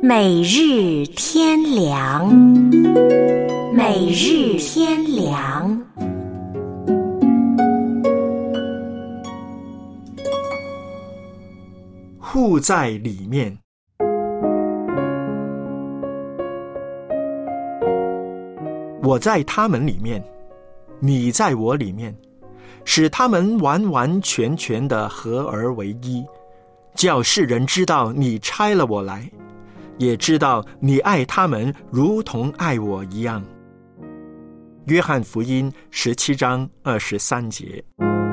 每日天良，每日天良。 互在里面。我在他们里面，你在我里面，使他们完完全全的合而为一，叫世人知道你差了我来，也知道你爱他们如同爱我一样。约翰福音17章23节。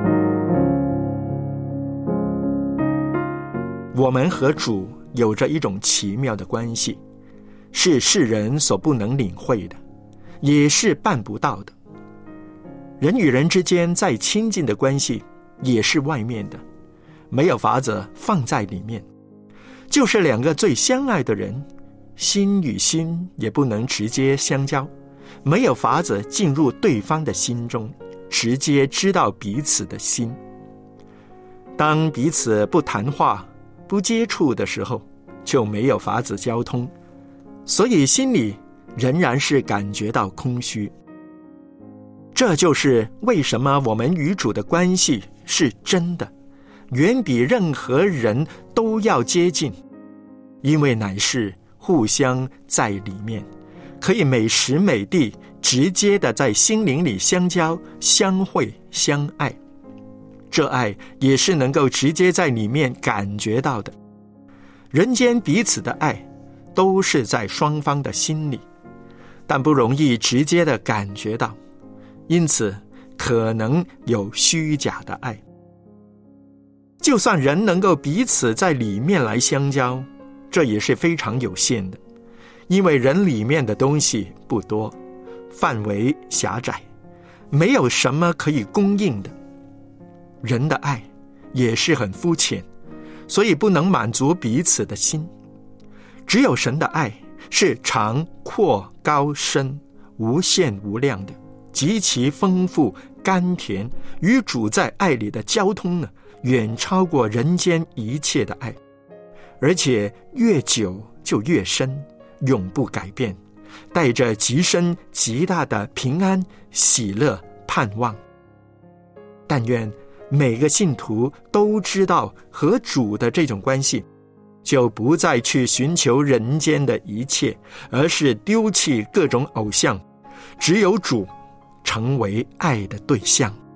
我们和主有着一种奇妙的关系，是世人所不能领会的，也是办不到的。人与人之间再亲近的关系也是外面的，没有法子放在里面。就是两个最相爱的人，心与心也不能直接相交，没有法子进入对方的心中，直接知道彼此的心。当彼此不谈话不接触的时候，就没有法子交通，所以心里仍然是感觉到空虚。这就是为什么我们与主的关系是真的，远比任何人都要接近，因为乃是互相在里面，可以每时每地直接的在心灵里相交、相会、相爱。这爱也是能够直接在里面感觉到的。人间彼此的爱都是在双方的心里，但不容易直接的感觉到，因此可能有虚假的爱。就算人能够彼此在里面来相交，这也是非常有限的，因为人里面的东西不多，范围狭窄，没有什么可以供应的。人的爱也是很肤浅，所以不能满足彼此的心。只有神的爱是长阔高深，无限无量的，极其丰富甘甜，与主在爱里的交通呢，远超过人间一切的爱，而且越久就越深，永不改变，带着极深极大的平安、喜乐、盼望。但愿每个信徒都知道和主的这种关系，就不再去寻求人间的一切，而是丢弃各种偶像，只有主成为爱的对象。